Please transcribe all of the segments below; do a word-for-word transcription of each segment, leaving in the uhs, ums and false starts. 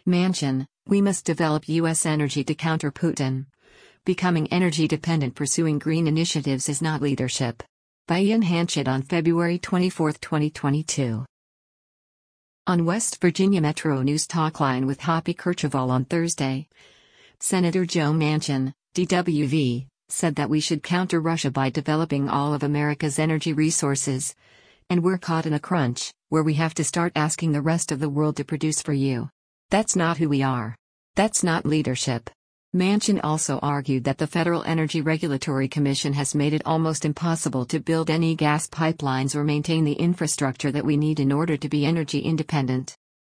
Manchin, we must develop U S energy to counter Putin. Becoming energy dependent pursuing green initiatives is not leadership. By Ian Hanchett on February twenty-fourth, twenty twenty-two. On West Virginia Metro News Talkline with Hoppy Kercheval on Thursday, Senator Joe Manchin, D W V, said that we should counter Russia by developing all of America's energy resources. And we're caught in a crunch, where we have to start asking the rest of the world to produce for you. That's not who we are. That's not leadership. Manchin also argued that the Federal Energy Regulatory Commission has made it almost impossible to build any gas pipelines or maintain the infrastructure that we need in order to be energy independent.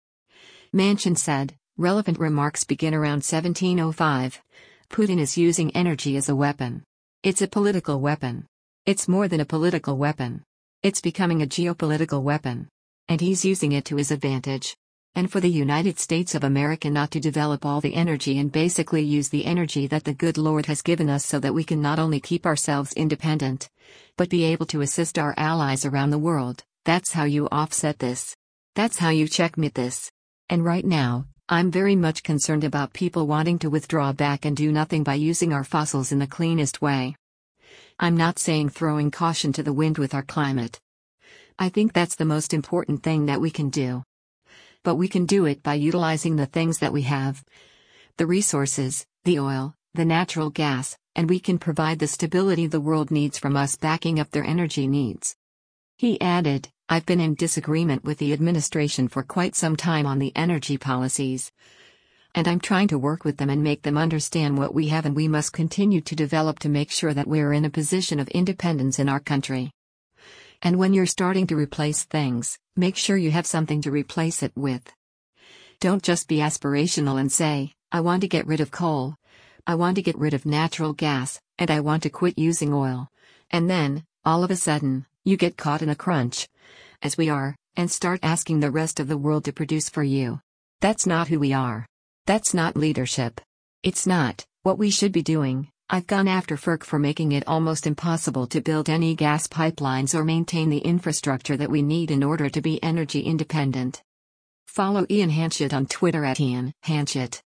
Manchin said, relevant remarks begin around seventeen oh five. Putin is using energy as a weapon. It's a political weapon. It's more than a political weapon. It's becoming a geopolitical weapon. And he's using it to his advantage. And for the United States of America not to develop all the energy and basically use the energy that the good Lord has given us so that we can not only keep ourselves independent, but be able to assist our allies around the world, that's how you offset this. That's how you checkmate this. And right now, I'm very much concerned about people wanting to withdraw back and do nothing by using our fossils in the cleanest way. I'm not saying throwing caution to the wind with our climate. I think that's the most important thing that we can do. But we can do it by utilizing the things that we have. The resources, the oil, the natural gas, and we can provide the stability the world needs from us backing up their energy needs. He added, I've been in disagreement with the administration for quite some time on the energy policies. And I'm trying to work with them and make them understand what we have and we must continue to develop to make sure that we're in a position of independence in our country. And when you're starting to replace things, make sure you have something to replace it with. Don't just be aspirational and say, I want to get rid of coal. I want to get rid of natural gas, and I want to quit using oil. And then, all of a sudden, you get caught in a crunch, as we are, and start asking the rest of the world to produce for you. That's not who we are. That's not leadership. It's not what we should be doing. I've gone after F E R C for making it almost impossible to build any gas pipelines or maintain the infrastructure that we need in order to be energy independent. Follow Ian Hanchett on Twitter at Ian Hanchett.